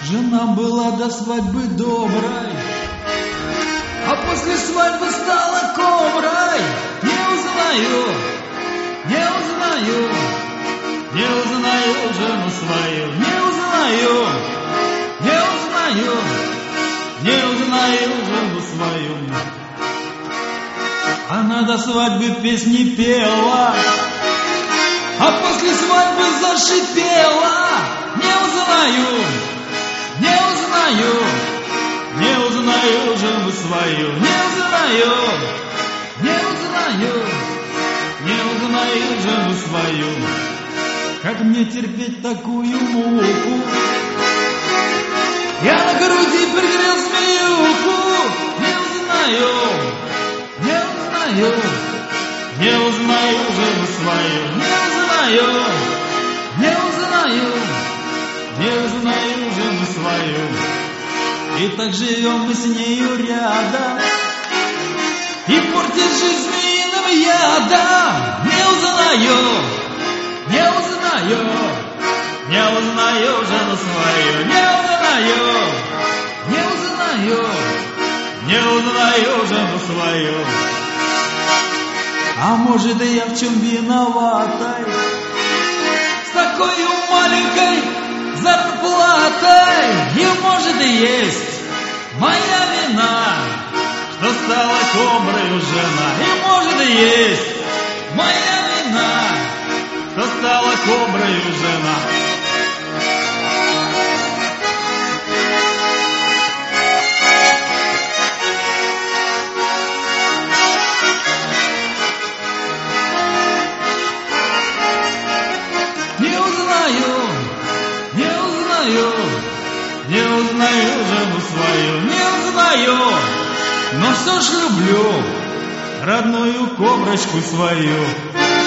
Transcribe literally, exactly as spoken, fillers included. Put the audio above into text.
Жена была до свадьбы доброй, а после свадьбы стала коброй. Не узнаю, не узнаю, не узнаю жену свою, не узнаю, не узнаю, не узнаю жену свою. Она до свадьбы песни пела, а после свадьбы зашипела. Не узнаю, не узнаю, не узнаю жену свою, не узнаю, не узнаю, не узнаю жену свою. Как мне терпеть такую муку? Я на груди пригрел змеюку. Не узнаю, не узнаю, не узнаю жену свою, не узнаю, не узнаю, не узнаю жену свою. И так живем мы с нею рядом, и портит жизнь змеиным ядом. Не узнаю, не узнаю, не узнаю жену свою, не узнаю, не узнаю, не узнаю жену свою. А может, и я в чем виноватой, с такой маленькой зарплатой? И может, и есть моя вина, что стала коброю жена. И может, и есть моя вина, что стала коброю жена. Не узнаю, не узнаю, не узнаю жену свою, не узнаю, но все ж люблю родную коброчку свою.